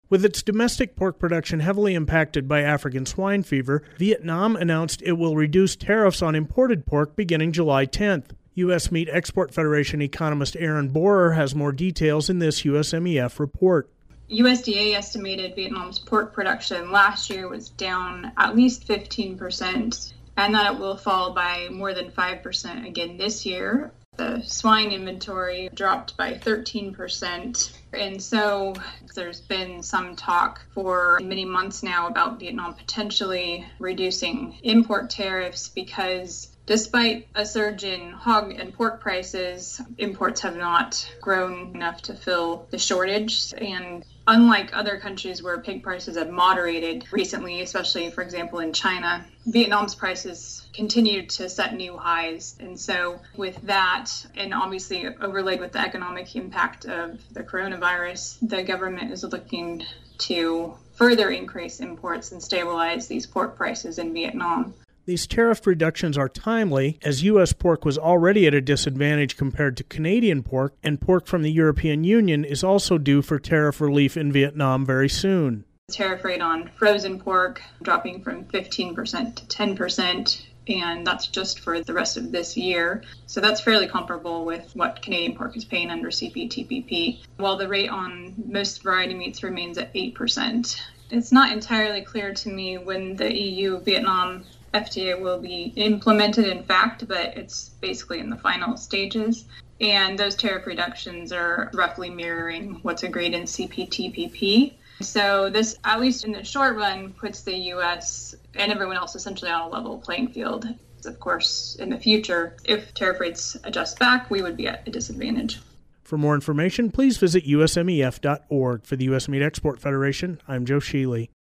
With its domestic pork production heavily impacted by African swine fever, Vietnam announced it will reduce tariffs on imported pork beginning July 10th. U.S. Meat Export Federation economist Aaron Borer has more details in this USMEF report. USDA estimated Vietnam's pork production last year was down at least 15%, and that it will fall by more than 5% again this year. The swine inventory dropped by 13%. And so there's been some talk for many months now about Vietnam potentially reducing import tariffs because despite a surge in hog and pork prices, imports have not grown enough to fill the shortage. And unlike other countries where pig prices have moderated recently, especially, for example, in China, Vietnam's prices continued to set new highs. And so with that, and obviously overlaid with the economic impact of the coronavirus, the government is looking to further increase imports and stabilize these pork prices in Vietnam. These tariff reductions are timely, as U.S. pork was already at a disadvantage compared to Canadian pork, and pork from the European Union is also due for tariff relief in Vietnam very soon. The tariff rate on frozen pork dropping from 15% to 10%, and that's just for the rest of this year. So that's fairly comparable with what Canadian pork is paying under CPTPP, while the rate on most variety meats remains at 8%. It's not entirely clear to me when the EU-Vietnam FTA will be implemented in fact, but it's basically in the final stages. And those tariff reductions are roughly mirroring what's agreed in CPTPP. So this, at least in the short run, puts the U.S. and everyone else essentially on a level playing field. Of course, in the future, if tariff rates adjust back, we would be at a disadvantage. For more information, please visit usmef.org. For the U.S. Meat Export Federation, I'm Joe Sheely.